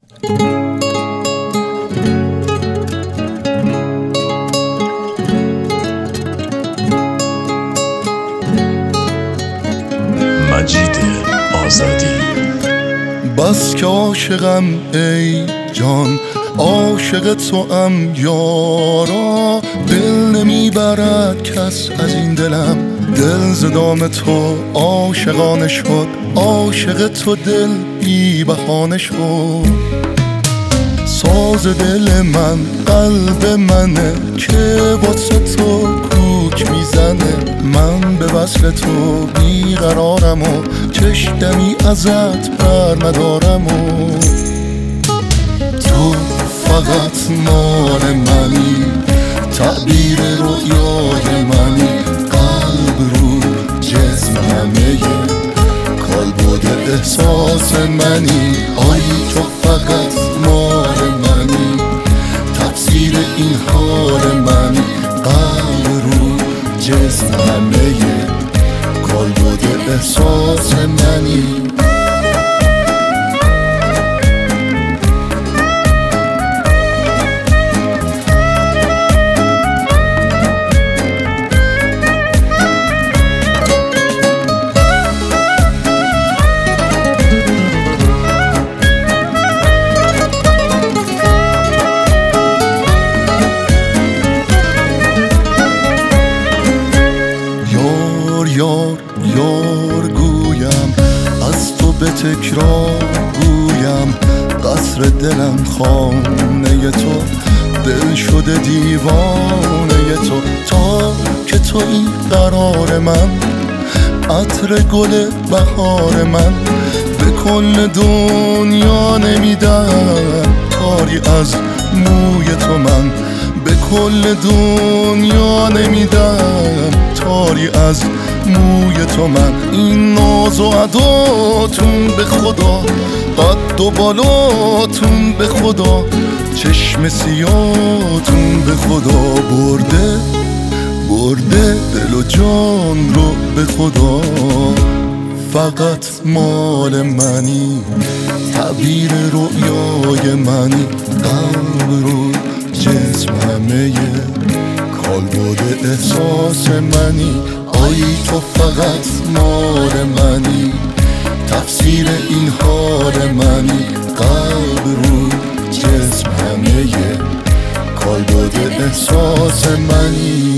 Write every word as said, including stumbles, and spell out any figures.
مجید آزادی. بس که عاشقم ای جان، عاشق تو ام یارا، دل نمیبرد کس از این دلم، دل ز دام تو عاشقانه شد، عاشق تو دل بی بهانه شد. ساز دل من قلب منه که واسه تو کوک میزنه، من به وصل تو بیقرارم و چشتمی ازت بر ندارم و تو فقط مال منی، تعبیر رویای منی، قلب رو جسم همه کالبد احساس منی. آی تو فقط مال منی، تفسیر این حال منی، قلب رو جسم همه کالبد احساس منی. یار یار گویم از تو به تکرار گویم، قصر دلم خانه تو، دل شده دیوانه تو. تا که تویی قرار من، عطر گل بهار من، به کل دنیا نمیدم تاری از موی تو من، به کل دنیا نمیدم تاری از موی تو من. این ناز و اداتون به خدا، قد و بالاتون به خدا، چشم سیاتون به خدا، برده برده دل و جان رو به خدا. فقط مال منی، تعبیر رویای منی، قلب رو جسم همه کالبد احساس منی. آی تو فقط مال منی، تفسیر این حال منی، قلب رو جسم همه کالبد احساس منی.